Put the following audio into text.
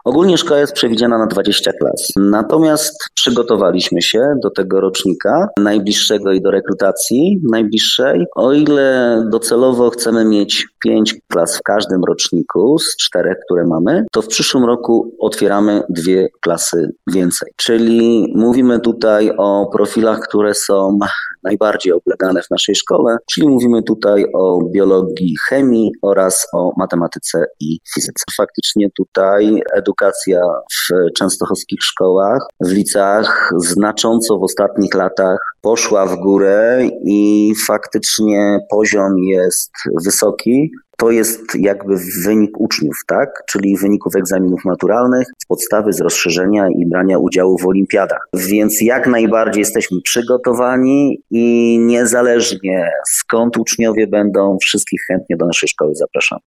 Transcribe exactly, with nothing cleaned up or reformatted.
Ogólnie szkoła jest przewidziana na dwadzieścia klas. Natomiast przygotowaliśmy się do tego rocznika najbliższego i do rekrutacji najbliższej. O ile docelowo chcemy mieć pięć klas w każdym roczniku z czterech, które mamy, to w przyszłym roku otwieramy dwie klasy więcej. Czyli mówimy tutaj o profilach, które są najbardziej oblegane w naszej szkole, czyli mówimy tutaj o biologii, chemii oraz o matematyce i fizyce. Faktycznie tutaj edukacja w częstochowskich szkołach, w liceach znacząco w ostatnich latach poszła w górę i faktycznie poziom jest wysoki. To jest jakby wynik uczniów, tak? Czyli wyników egzaminów maturalnych, z podstawy, z rozszerzenia i brania udziału w olimpiadach. Więc jak najbardziej jesteśmy przygotowani i niezależnie skąd uczniowie będą, wszystkich chętnie do naszej szkoły zapraszamy.